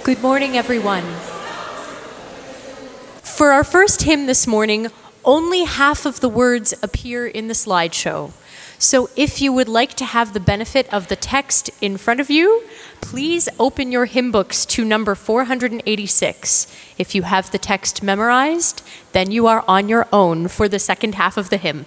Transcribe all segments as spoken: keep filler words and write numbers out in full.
Good morning, everyone. For our first hymn this morning, only half of the words appear in the slideshow. So if you would like to have the benefit of the text in front of you, please open your hymn books to number four hundred eighty-six. If you have the text memorized, then you are on your own for the second half of the hymn.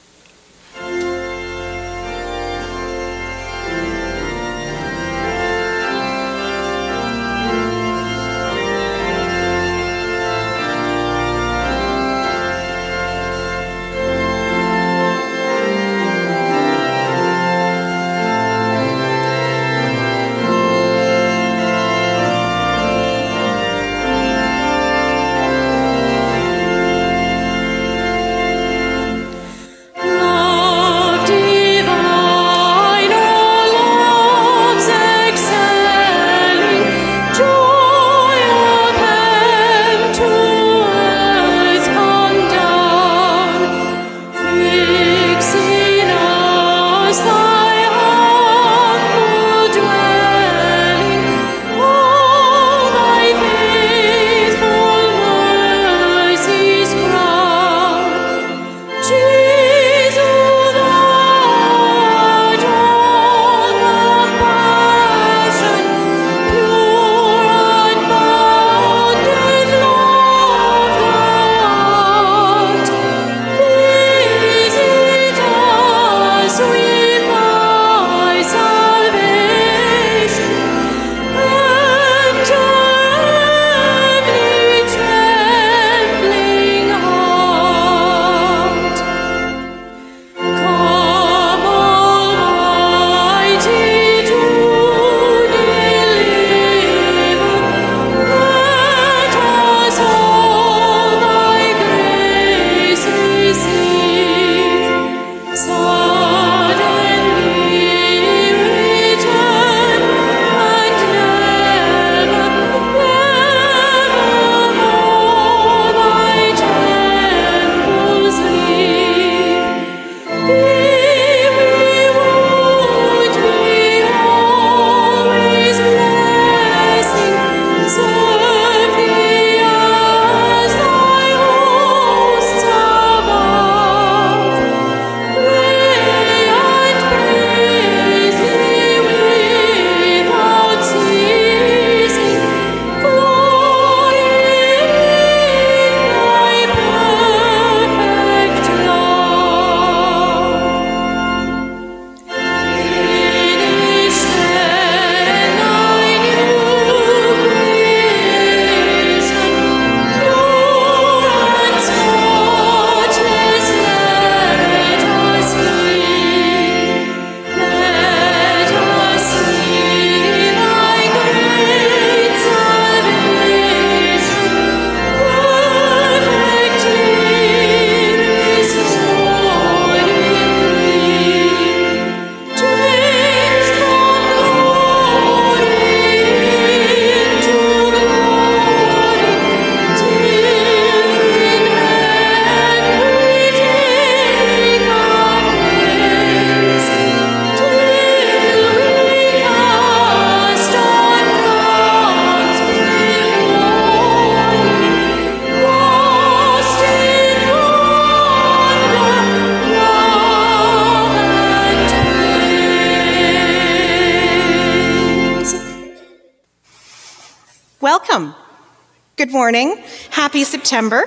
Welcome. Good morning. Happy September.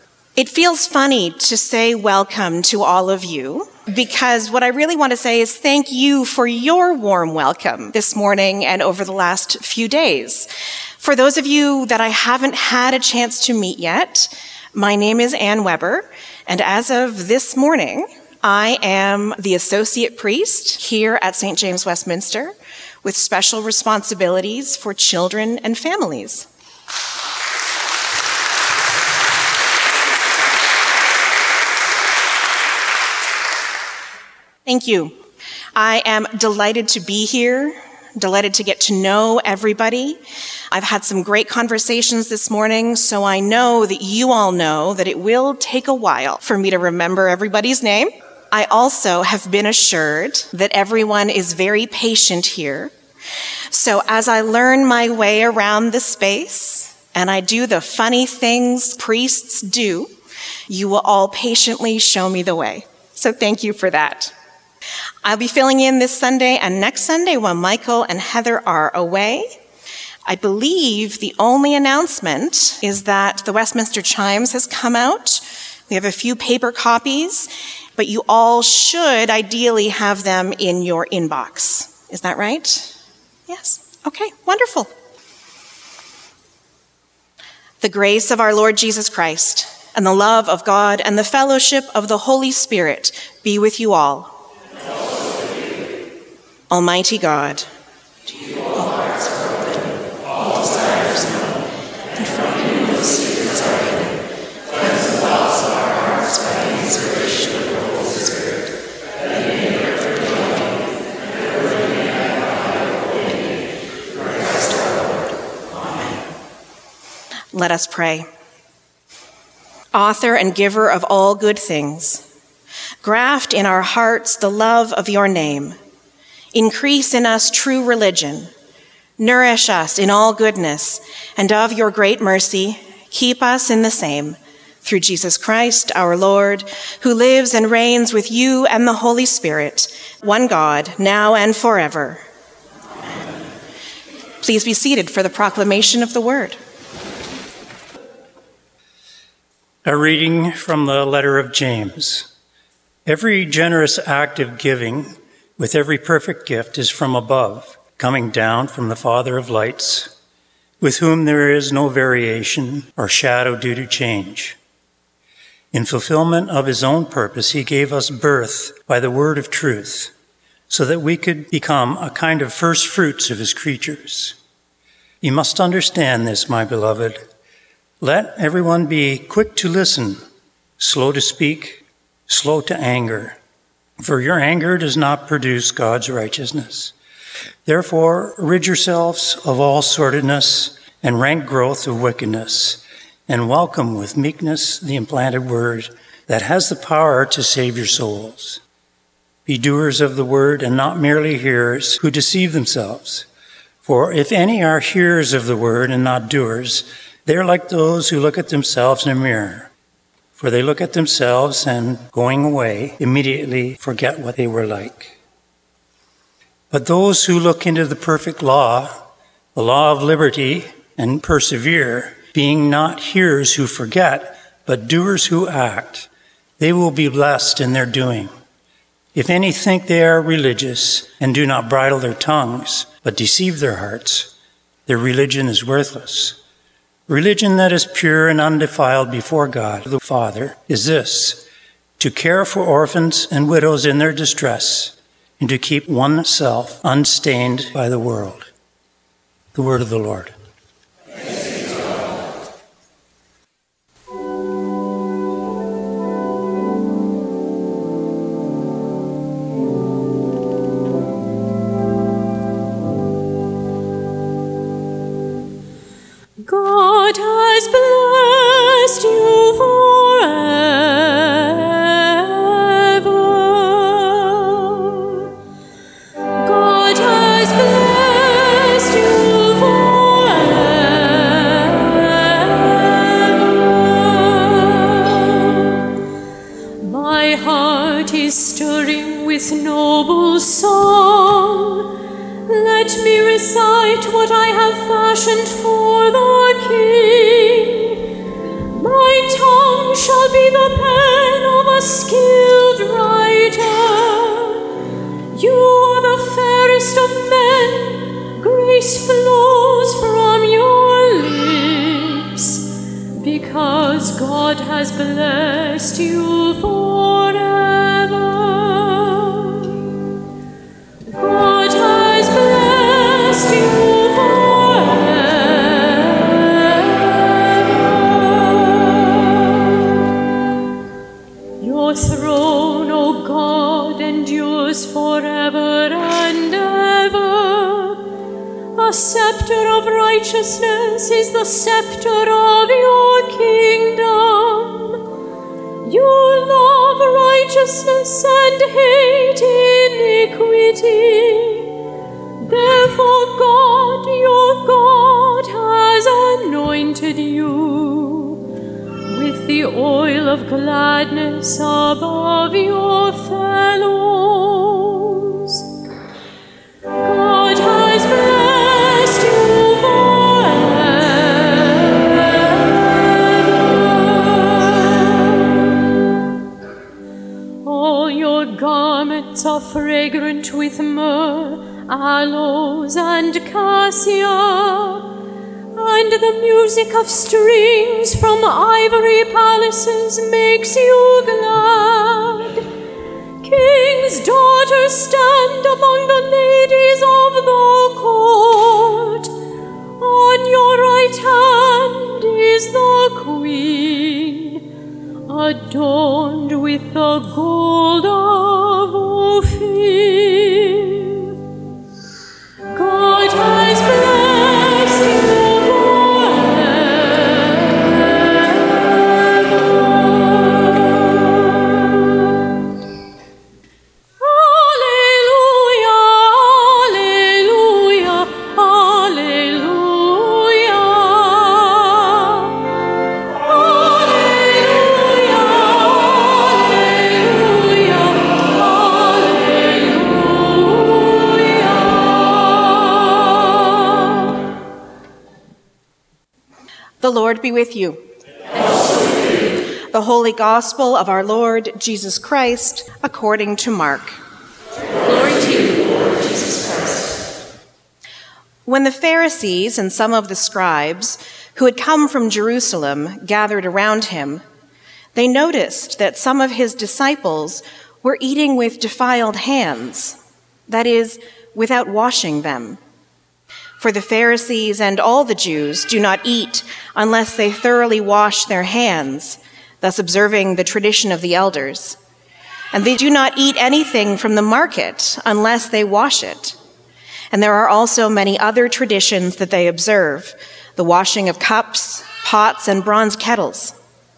It feels funny to say welcome to all of you because what I really want to say is thank you for your warm welcome this morning and over the last few days. For those of you that I haven't had a chance to meet yet, my name is Ann Weber, and as of this morning, I am the associate priest here at Saint James Westminster with special responsibilities for children and families. Thank you. I am delighted to be here, delighted to get to know everybody. I've had some great conversations this morning, so I know that you all know that it will take a while for me to remember everybody's name. I also have been assured that everyone is very patient here So as I learn my way around the space and I do the funny things priests do, you will all patiently show me the way. So thank you for that. I'll be filling in this Sunday and next Sunday while Michael and Heather are away. I believe the only announcement is that the Westminster Chimes has come out. We have a few paper copies, but you all should ideally have them in your inbox. Is that right? Yes. Okay, wonderful. The grace of our Lord Jesus Christ and the love of God and the fellowship of the Holy Spirit be with you all. Almighty God, to you all hearts are open, all desires known, and from you the secrets are hidden. Cleanse the thoughts of our hearts by the inspiration of the Holy Spirit, that we may perfectly love you, and worthy and our holy through Christ our Lord. Amen. Let us pray. Author and giver of all good things, graft in our hearts the love of your name. Increase in us true religion. Nourish us in all goodness, and of your great mercy, keep us in the same. Through Jesus Christ, our Lord, who lives and reigns with you and the Holy Spirit, one God, now and forever. Amen. Please be seated for the proclamation of the word. A reading from the letter of James. Every generous act of giving with every perfect gift is from above, coming down from the Father of lights, with whom there is no variation or shadow due to change. In fulfillment of his own purpose, he gave us birth by the word of truth, so that we could become a kind of first fruits of his creatures. You must understand this, my beloved. Let everyone be quick to listen, slow to speak, slow to anger. For your anger does not produce God's righteousness. Therefore, rid yourselves of all sordidness and rank growth of wickedness, and welcome with meekness the implanted word that has the power to save your souls. Be doers of the word and not merely hearers who deceive themselves. For if any are hearers of the word and not doers, they are like those who look at themselves in a mirror. For they look at themselves and, going away, immediately forget what they were like. But those who look into the perfect law, the law of liberty, and persevere, being not hearers who forget, but doers who act, they will be blessed in their doing. If any think they are religious and do not bridle their tongues, but deceive their hearts, their religion is worthless. Religion that is pure and undefiled before God the Father is this: to care for orphans and widows in their distress, and to keep oneself unstained by the world. The word of the Lord. God has blessed you forever. God has blessed you forever. My heart is stirring with noble song. Let me recite what I have fashioned for the King. My tongue shall be the pen of a skilled writer. You are the fairest of men, grace flows from your lips, because God has blessed you forever. God has blessed you forever. Your throne, O God, endures forever and ever. A scepter of righteousness is the scepter of your kingdom. You love righteousness and hate iniquity. Therefore God, your God, has anointed you with the oil of gladness above your fellows. God has blessed you forever. All your garments are fragrant with myrrh, aloes, and cassia, and the music of strings from ivory palaces makes you glad. King's daughters stand among the ladies of the court. On your right hand is the queen, adorned with the gold of Ophir. God has blessed you forever. Alleluia, alleluia, alleluia. Alleluia, alleluia, alleluia. The Lord be with you. The Holy Gospel of our Lord Jesus Christ according to Mark. Glory to you, Lord Jesus Christ. When the Pharisees and some of the scribes who had come from Jerusalem gathered around him, they noticed that some of his disciples were eating with defiled hands, that is, without washing them. For the Pharisees and all the Jews do not eat unless they thoroughly wash their hands, thus observing the tradition of the elders. And they do not eat anything from the market unless they wash it. And there are also many other traditions that they observe, the washing of cups, pots, and bronze kettles.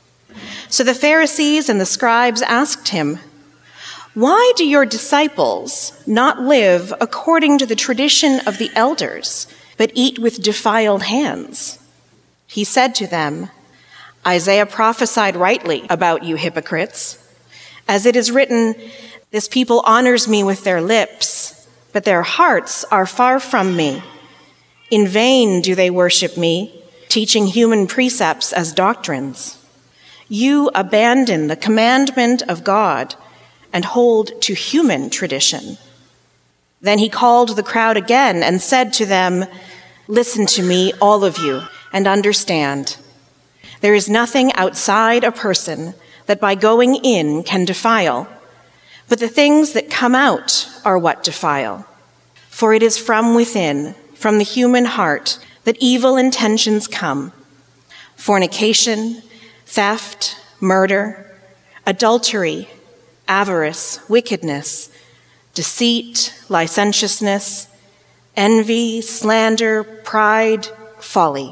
So the Pharisees and the scribes asked him, "Why do your disciples not live according to the tradition of the elders, but eat with defiled hands?" He said to them, "Isaiah prophesied rightly about you hypocrites. As it is written, 'This people honors me with their lips, but their hearts are far from me. In vain do they worship me, teaching human precepts as doctrines. You abandon the commandment of God and hold to human tradition.'" Then he called the crowd again and said to them, "Listen to me, all of you, and understand. There is nothing outside a person that by going in can defile, but the things that come out are what defile. For it is from within, from the human heart, that evil intentions come: fornication, theft, murder, adultery, avarice, wickedness, deceit, licentiousness, envy, slander, pride, folly.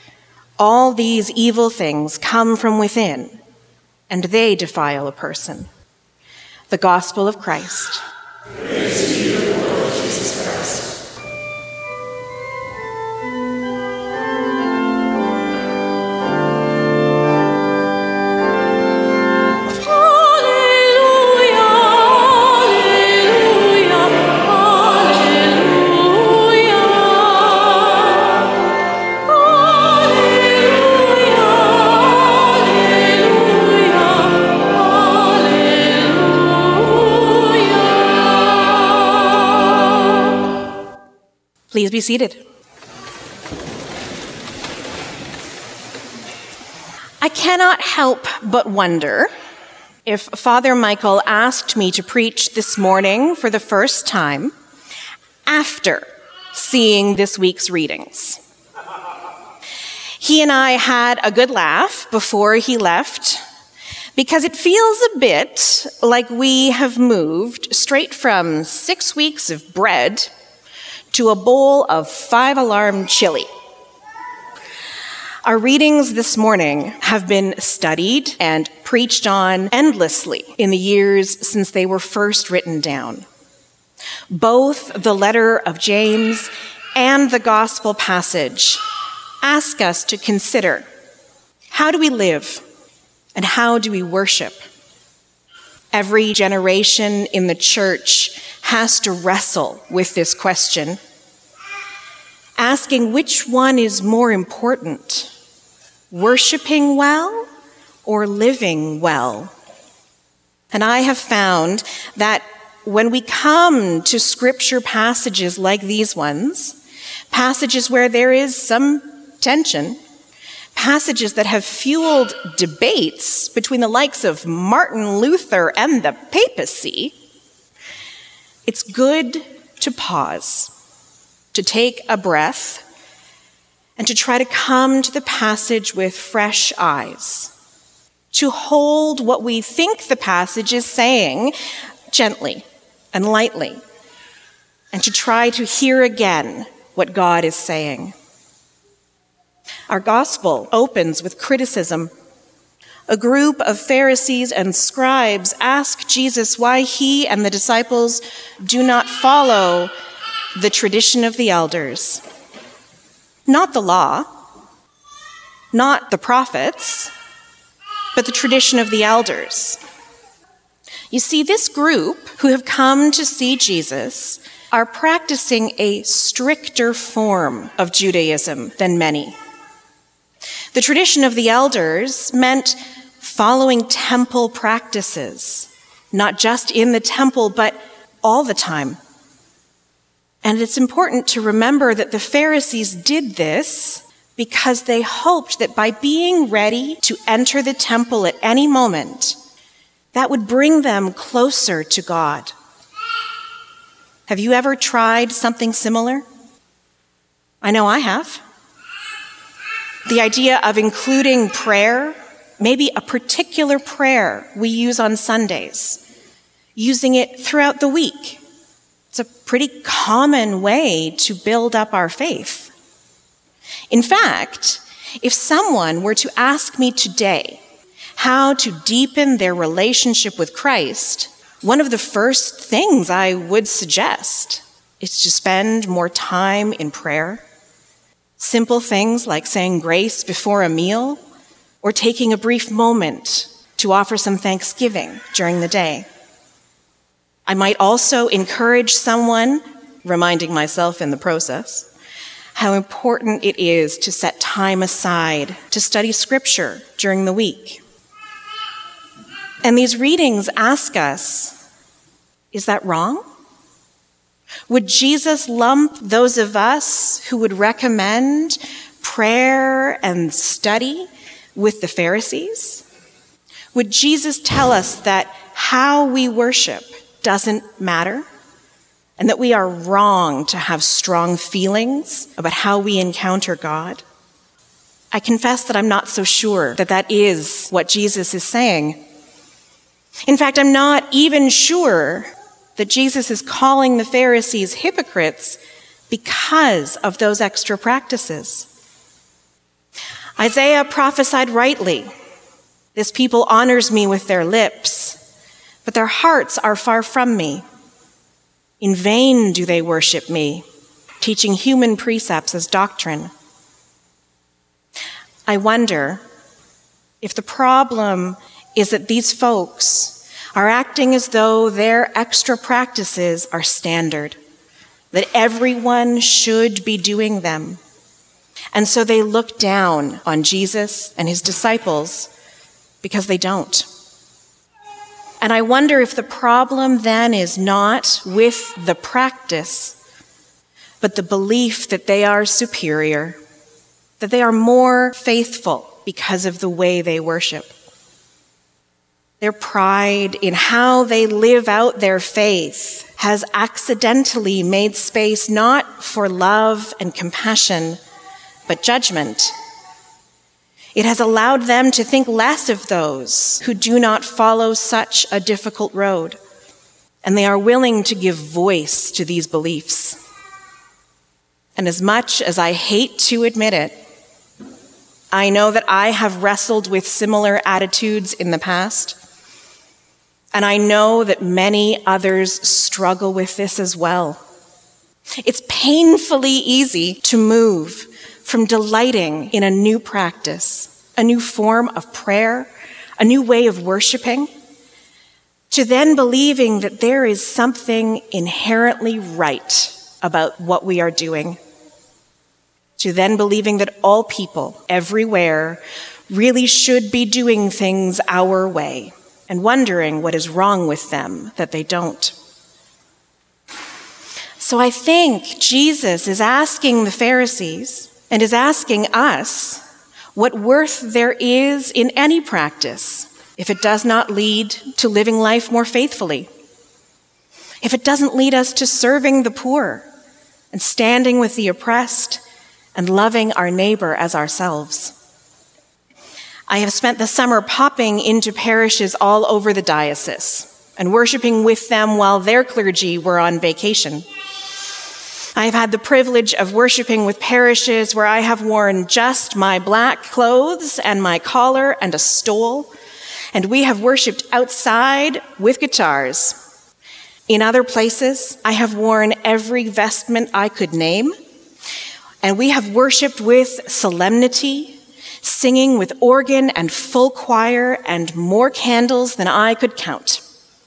All these evil things come from within, and they defile a person." The Gospel of Christ. Praise to you, Lord Jesus Christ. Please be seated. I cannot help but wonder if Father Michael asked me to preach this morning for the first time after seeing this week's readings. He and I had a good laugh before he left, because it feels a bit like we have moved straight from six weeks of bread to a bowl of five-alarm chili. Our readings this morning have been studied and preached on endlessly in the years since they were first written down. Both the letter of James and the gospel passage ask us to consider, how do we live and how do we worship? Every generation in the church has to wrestle with this question, asking which one is more important, worshiping well or living well? And I have found that when we come to scripture passages like these ones, passages where there is some tension, passages that have fueled debates between the likes of Martin Luther and the papacy, it's good to pause, to take a breath, and to try to come to the passage with fresh eyes, to hold what we think the passage is saying gently and lightly, and to try to hear again what God is saying. Our gospel opens with criticism. A group of Pharisees and scribes ask Jesus why he and the disciples do not follow the tradition of the elders. Not the law, not the prophets, but the tradition of the elders. You see, this group who have come to see Jesus are practicing a stricter form of Judaism than many. The tradition of the elders meant following temple practices, not just in the temple, but all the time. And it's important to remember that the Pharisees did this because they hoped that by being ready to enter the temple at any moment, that would bring them closer to God. Have you ever tried something similar? I know I have. The idea of including prayer, maybe a particular prayer we use on Sundays, using it throughout the week. It's a pretty common way to build up our faith. In fact, if someone were to ask me today how to deepen their relationship with Christ, one of the first things I would suggest is to spend more time in prayer. Simple things like saying grace before a meal or taking a brief moment to offer some thanksgiving during the day. I might also encourage someone, reminding myself in the process, how important it is to set time aside to study scripture during the week. And these readings ask us, is that wrong? Would Jesus lump those of us who would recommend prayer and study with the Pharisees? Would Jesus tell us that how we worship doesn't matter, and that we are wrong to have strong feelings about how we encounter God? I confess that I'm not so sure that that is what Jesus is saying. In fact, I'm not even sure that Jesus is calling the Pharisees hypocrites because of those extra practices. Isaiah prophesied rightly, "This people honors me with their lips, but their hearts are far from me. In vain do they worship me, teaching human precepts as doctrine." I wonder if the problem is that these folks are acting as though their extra practices are standard, that everyone should be doing them. And so they look down on Jesus and his disciples because they don't. And I wonder if the problem then is not with the practice, but the belief that they are superior, that they are more faithful because of the way they worship. Their pride in how they live out their faith has accidentally made space not for love and compassion, but judgment. It has allowed them to think less of those who do not follow such a difficult road, and they are willing to give voice to these beliefs. And as much as I hate to admit it, I know that I have wrestled with similar attitudes in the past. And I know that many others struggle with this as well. It's painfully easy to move from delighting in a new practice, a new form of prayer, a new way of worshiping, to then believing that there is something inherently right about what we are doing, to then believing that all people everywhere really should be doing things our way, and wondering what is wrong with them that they don't. So I think Jesus is asking the Pharisees and is asking us what worth there is in any practice if it does not lead to living life more faithfully, if it doesn't lead us to serving the poor and standing with the oppressed and loving our neighbor as ourselves. I have spent the summer popping into parishes all over the diocese and worshiping with them while their clergy were on vacation. I have had the privilege of worshiping with parishes where I have worn just my black clothes and my collar and a stole, and we have worshiped outside with guitars. In other places, I have worn every vestment I could name, and we have worshiped with solemnity, singing with organ and full choir and more candles than I could count.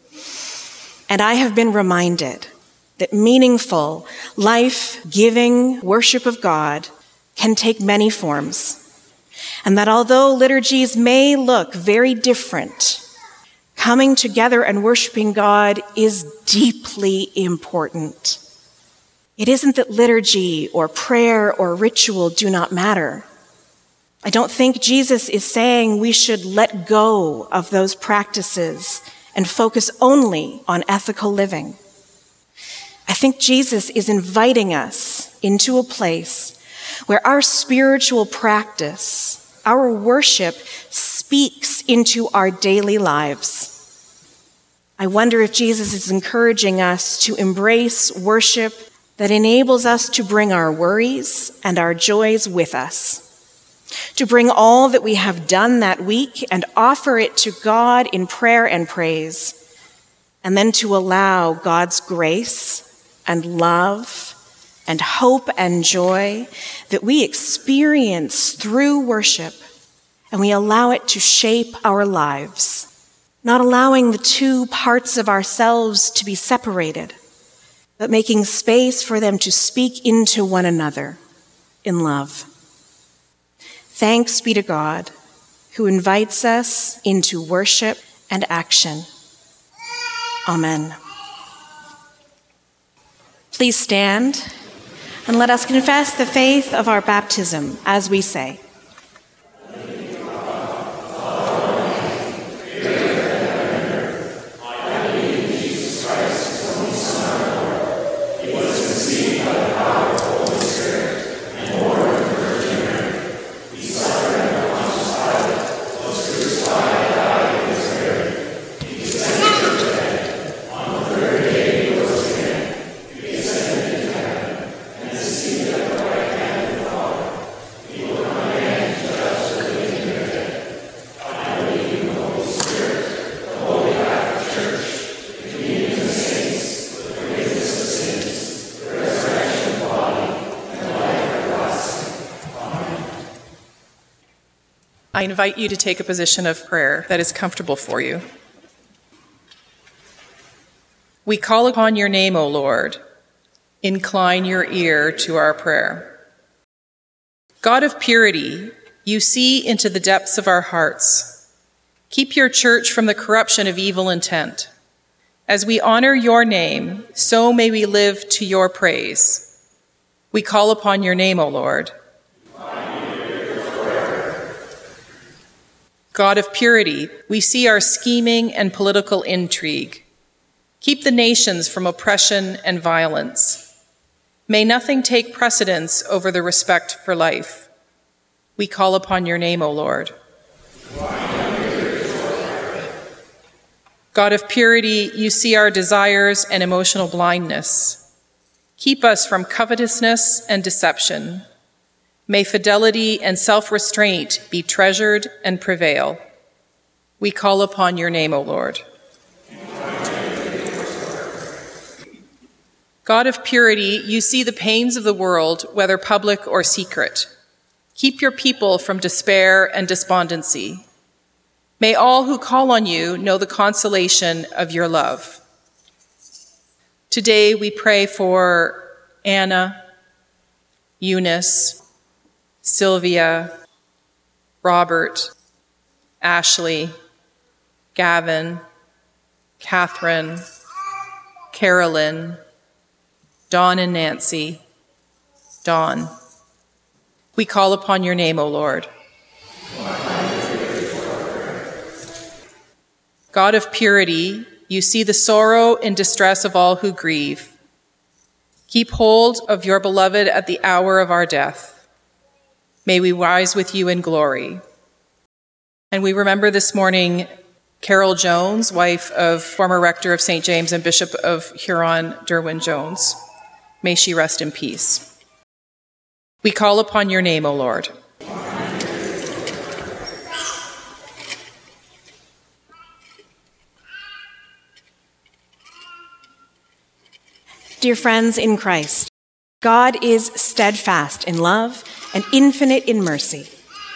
And I have been reminded that meaningful, life-giving worship of God can take many forms, and that although liturgies may look very different, coming together and worshiping God is deeply important. It isn't that liturgy or prayer or ritual do not matter. I don't think Jesus is saying we should let go of those practices and focus only on ethical living. I think Jesus is inviting us into a place where our spiritual practice, our worship, speaks into our daily lives. I wonder if Jesus is encouraging us to embrace worship that enables us to bring our worries and our joys with us, to bring all that we have done that week and offer it to God in prayer and praise, and then to allow God's grace and love and hope and joy that we experience through worship, and we allow it to shape our lives, not allowing the two parts of ourselves to be separated, but making space for them to speak into one another in love. Thanks be to God, who invites us into worship and action. Amen. Please stand and let us confess the faith of our baptism as we say. I invite you to take a position of prayer that is comfortable for you. We call upon your name, O Lord. Incline your ear to our prayer. God of purity, you see into the depths of our hearts. Keep your church from the corruption of evil intent. As we honor your name, so may we live to your praise. We call upon your name, O Lord. God of purity, we see our scheming and political intrigue. Keep the nations from oppression and violence. May nothing take precedence over the respect for life. We call upon your name, O Lord. God of purity, you see our desires and emotional blindness. Keep us from covetousness and deception. May fidelity and self-restraint be treasured and prevail. We call upon your name, O Lord. God of purity, you see the pains of the world, whether public or secret. Keep your people from despair and despondency. May all who call on you know the consolation of your love. Today we pray for Anna, Eunice, Sylvia, Robert, Ashley, Gavin, Catherine, Carolyn, Dawn and Nancy, Dawn. We call upon your name, O Lord. God of purity, you see the sorrow and distress of all who grieve. Keep hold of your beloved at the hour of our death. May we rise with you in glory. And we remember this morning Carol Jones, wife of former rector of Saint James and Bishop of Huron, Derwin Jones. May she rest in peace. We call upon your name, O Lord. Dear friends in Christ, God is steadfast in love and infinite in mercy.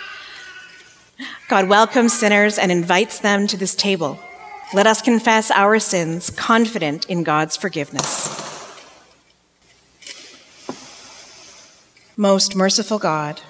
God welcomes sinners and invites them to this table. Let us confess our sins, confident in God's forgiveness. Most merciful God,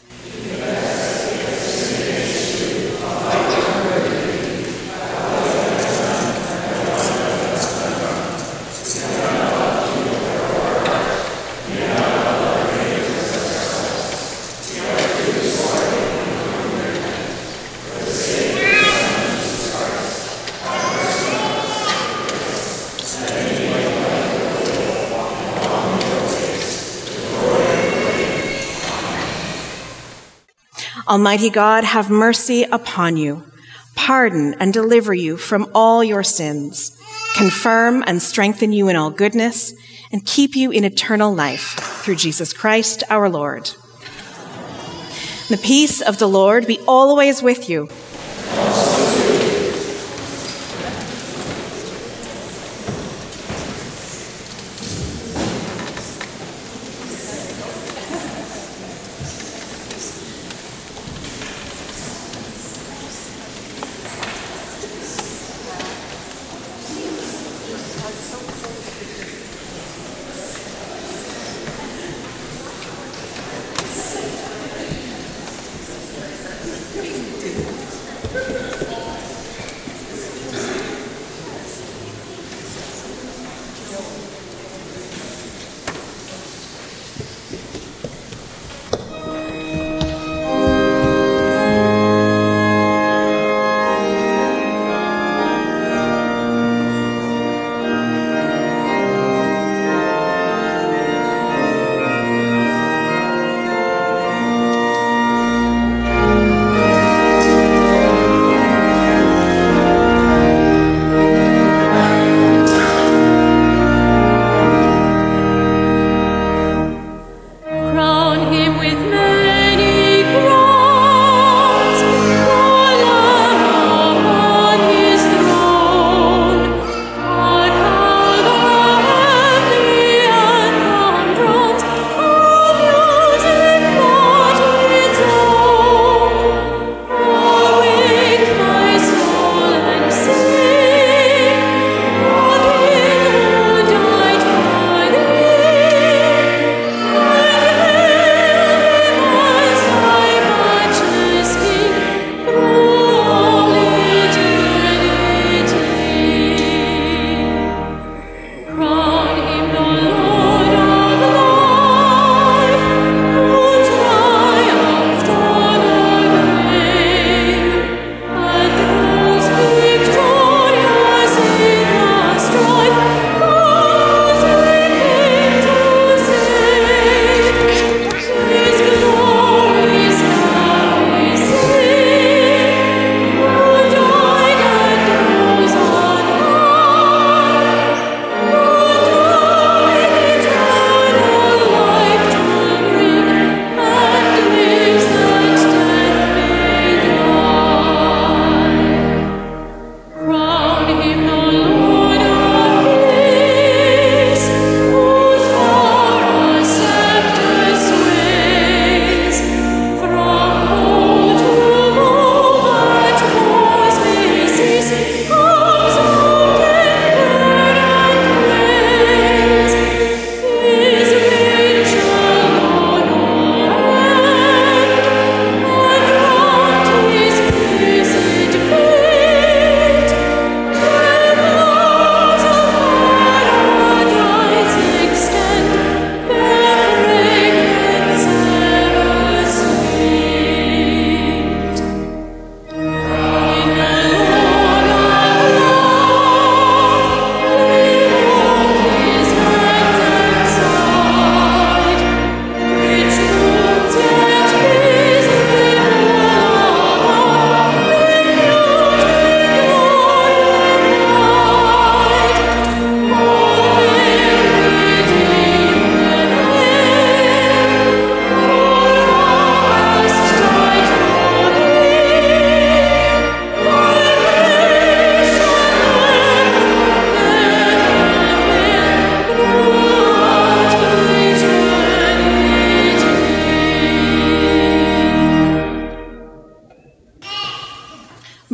Almighty God, have mercy upon you, pardon and deliver you from all your sins, confirm and strengthen you in all goodness, and keep you in eternal life through Jesus Christ our Lord. The peace of the Lord be always with you.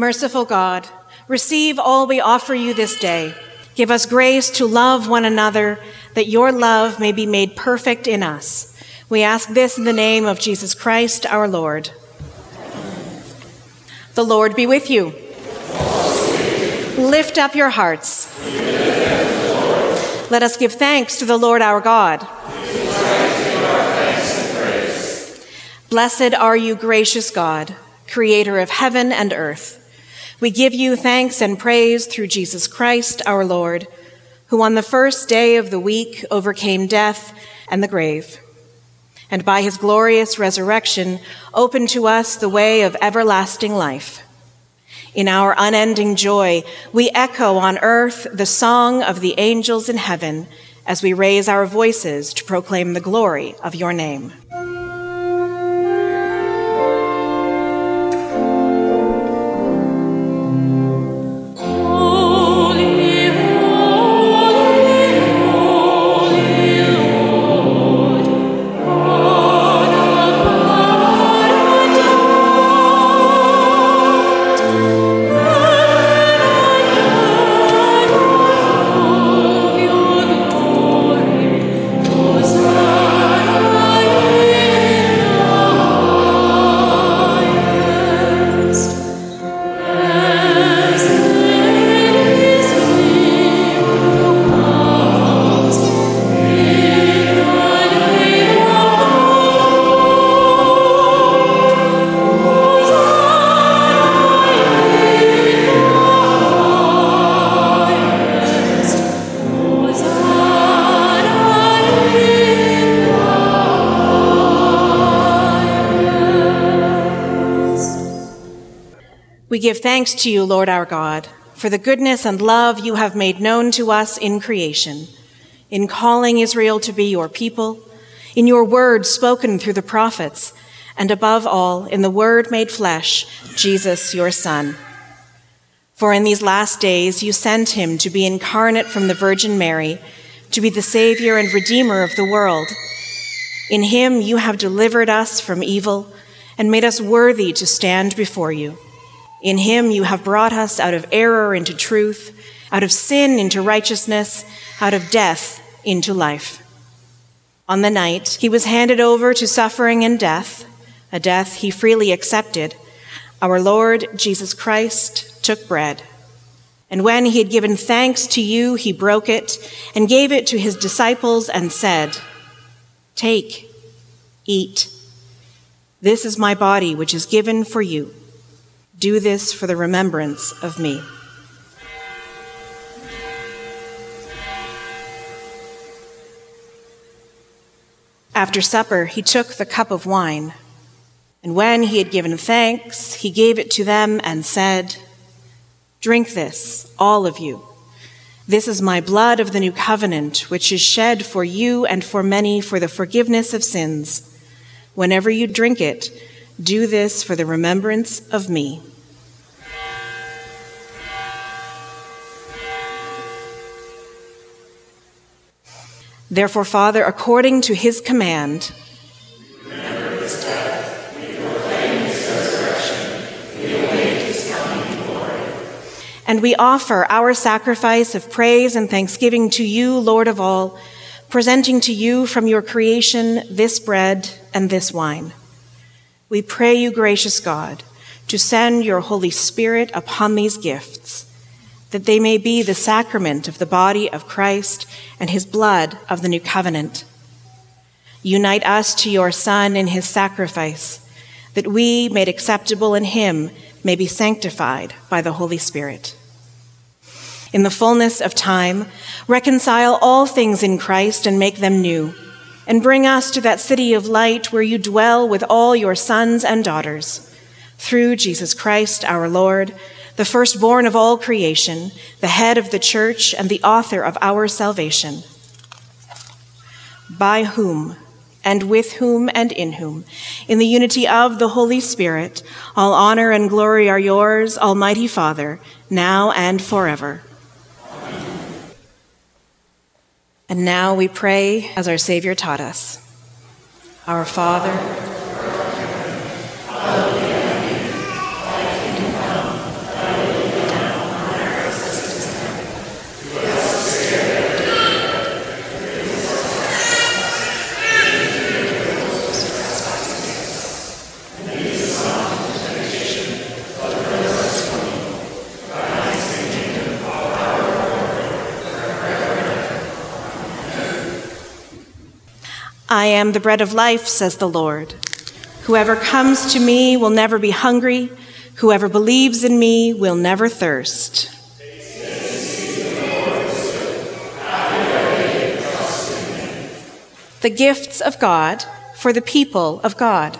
Merciful God, receive all we offer you this day. Give us grace to love one another, that your love may be made perfect in us. We ask this in the name of Jesus Christ, our Lord. The Lord be with you. Lift up your hearts. Let us give thanks to the Lord our God. Blessed are you, gracious God, creator of heaven and earth. We give you thanks and praise through Jesus Christ, our Lord, who on the first day of the week overcame death and the grave, and by his glorious resurrection opened to us the way of everlasting life. In our unending joy, we echo on earth the song of the angels in heaven as we raise our voices to proclaim the glory of your name. We give thanks to you, Lord our God, for the goodness and love you have made known to us in creation, in calling Israel to be your people, in your word spoken through the prophets, and above all, in the word made flesh, Jesus, your Son. For in these last days you sent him to be incarnate from the Virgin Mary, to be the Savior and Redeemer of the world. In him you have delivered us from evil and made us worthy to stand before you. In him you have brought us out of error into truth, out of sin into righteousness, out of death into life. On the night he was handed over to suffering and death, a death he freely accepted, our Lord Jesus Christ took bread. And when he had given thanks to you, he broke it and gave it to his disciples and said, "Take, eat. This is my body, which is given for you. Do this for the remembrance of me." After supper, he took the cup of wine, and when he had given thanks, he gave it to them and said, "Drink this, all of you. This is my blood of the new covenant, which is shed for you and for many for the forgiveness of sins. Whenever you drink it, do this for the remembrance of me." Therefore, Father, according to his command, remember his death, we proclaim his resurrection, we await his coming glory. And we offer our sacrifice of praise and thanksgiving to you, Lord of all, presenting to you from your creation this bread and this wine. We pray you, gracious God, to send your Holy Spirit upon these gifts, that they may be the sacrament of the body of Christ and his blood of the new covenant. Unite us to your Son in his sacrifice, that we, made acceptable in him, may be sanctified by the Holy Spirit. In the fullness of time, reconcile all things in Christ and make them new, and bring us to that city of light where you dwell with all your sons and daughters. Through Jesus Christ our Lord, the firstborn of all creation, the head of the church and the author of our salvation, by whom and with whom and in whom, in the unity of the Holy Spirit, all honor and glory are yours, Almighty Father, now and forever. Amen. And now we pray as our Savior taught us. Our Father, I am the bread of life, says the Lord. Whoever comes to me will never be hungry. Whoever believes in me will never thirst. The gifts of God for the people of God.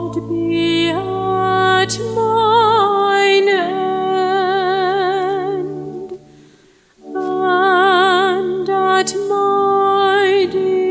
be at mine end, and at my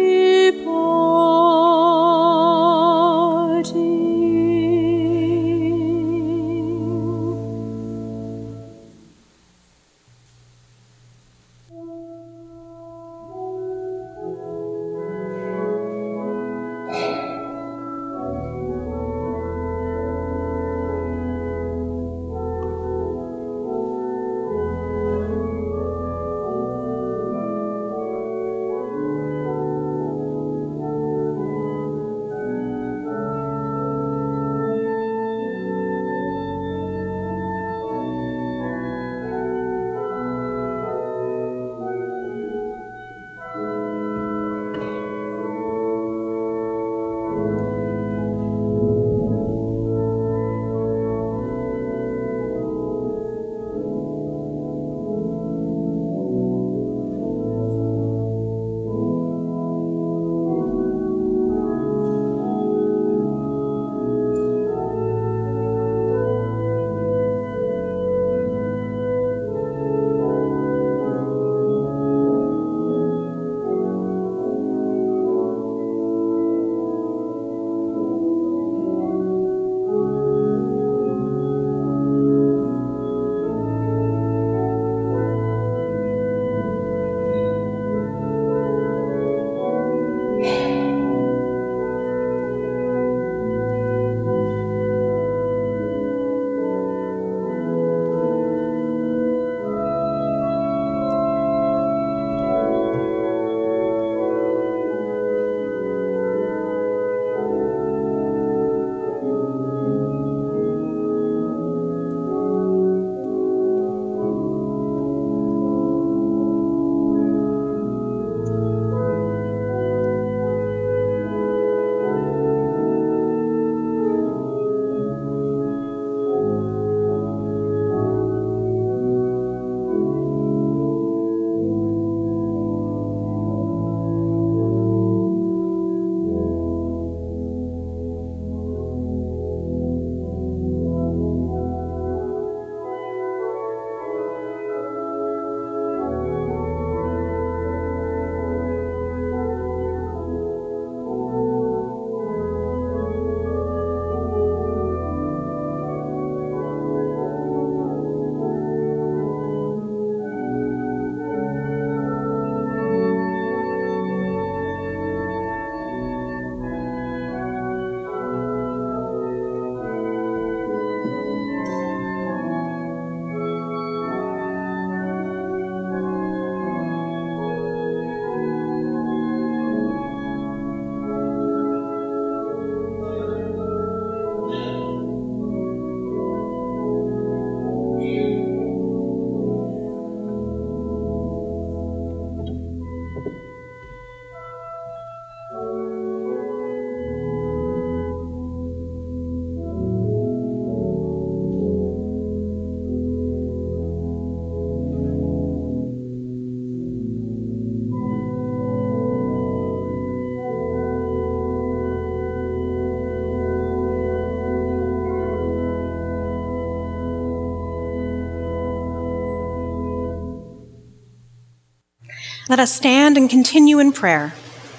Let us stand and continue in prayer.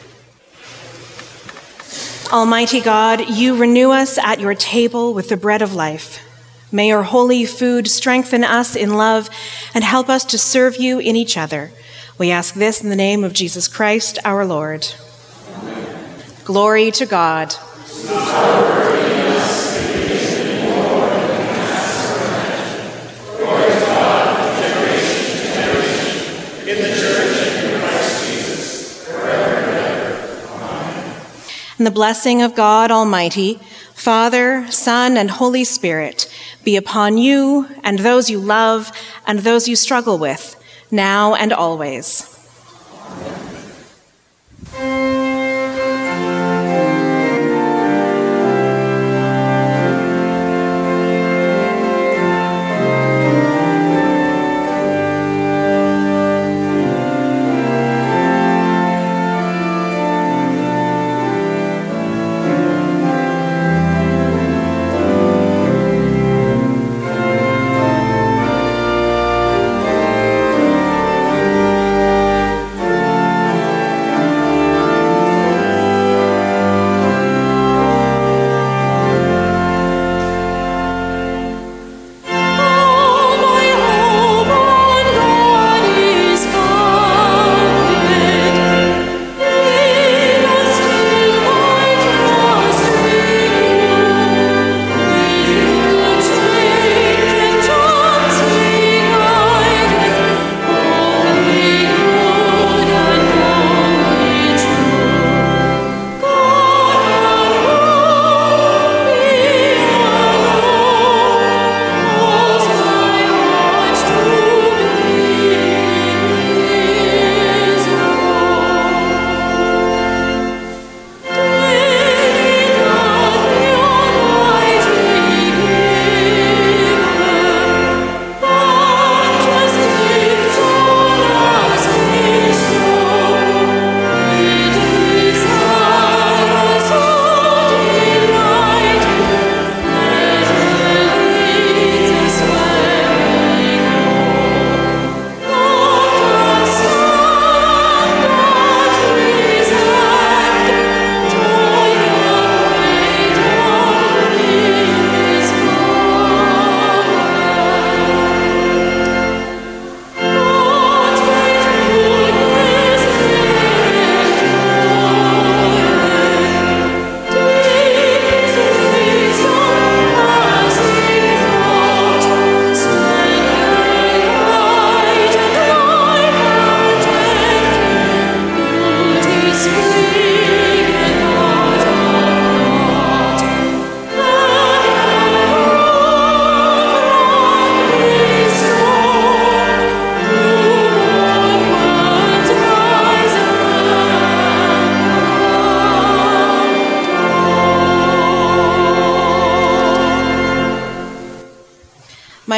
Almighty God, you renew us at your table with the bread of life. May your holy food strengthen us in love and help us to serve you in each other. We ask this in the name of Jesus Christ, our Lord. Amen. Glory to God. And the blessing of God Almighty, Father, Son, and Holy Spirit be upon you and those you love and those you struggle with, now and always.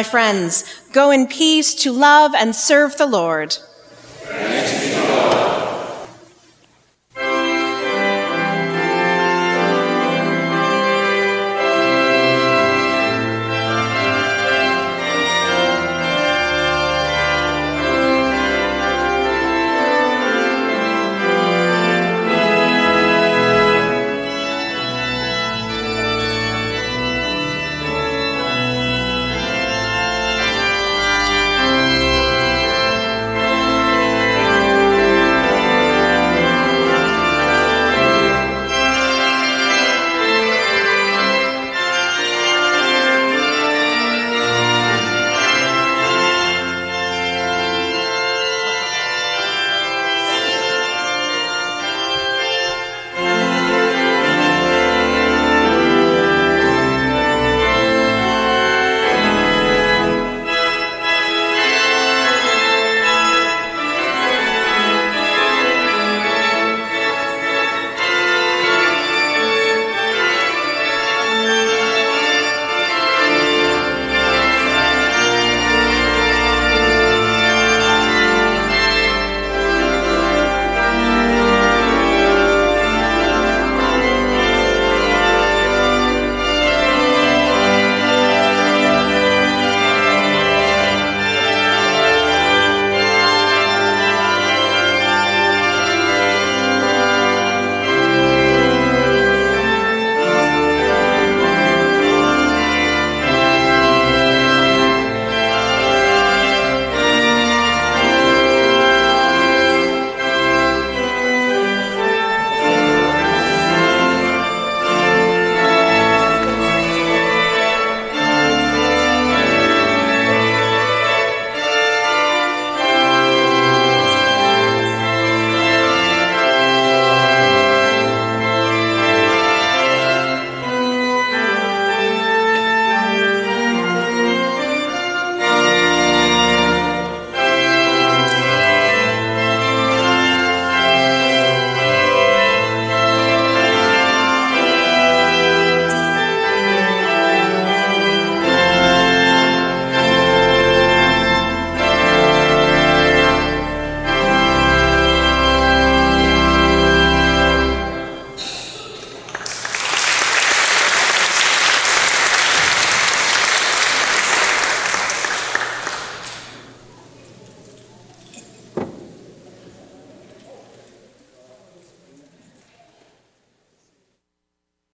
my friends, go in peace to love and serve the Lord.